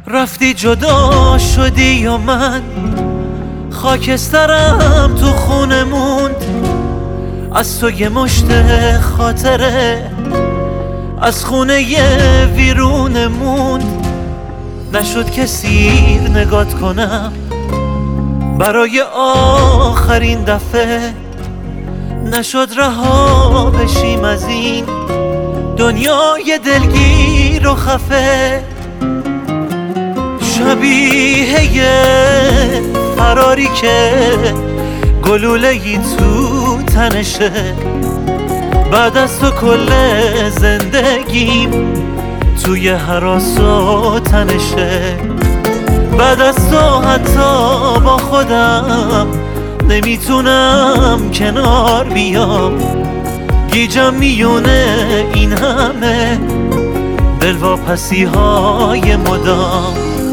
رفتی جدا شدی و من خاکسترم تو خونه موند. از تو یه مشت خاطره از خونه ویرونه موند. نشد که سیر نگات کنم برای آخرین دفعه، نشد رها بشیم از این دنیای دلگیر و خفه. شبیه فراری که گلوله‌ای تو تنشه، بعد از تو کل زندگیم توی هراس و تنشه. بعد از تو حتی با خودم نمیتونم کنار بیام، گیجم میونه این همه دلواپسی های مدام.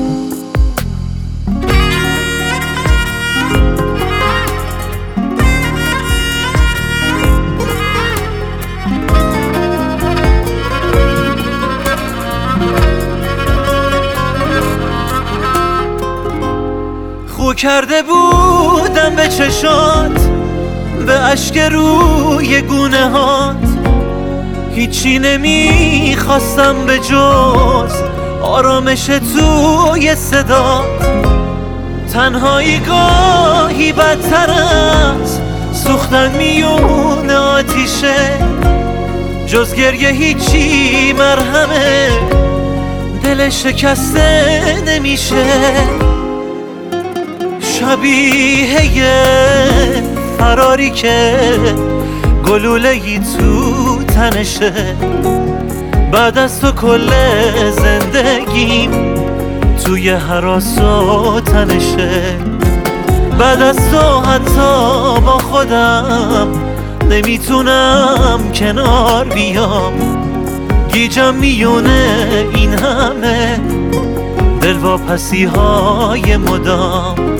خو کرده بودم به چشات، به اشک روی گونه هات، هیچی نمیخواستم به جز آرامش توی صدات. تنهایی گاهی بدتر از سوختن میون آتیشه، جز گریه هیچی مرهمه دل شکسته نمیشه. شبیه فراری که گلوله‌ای تو تنشه، بعد از تو کل زندگیم توی هراس و تنشه. بعد از تو حتی با خودم نمیتونم کنار بیام، گیجم میونه این همه دلواپسی های مدام.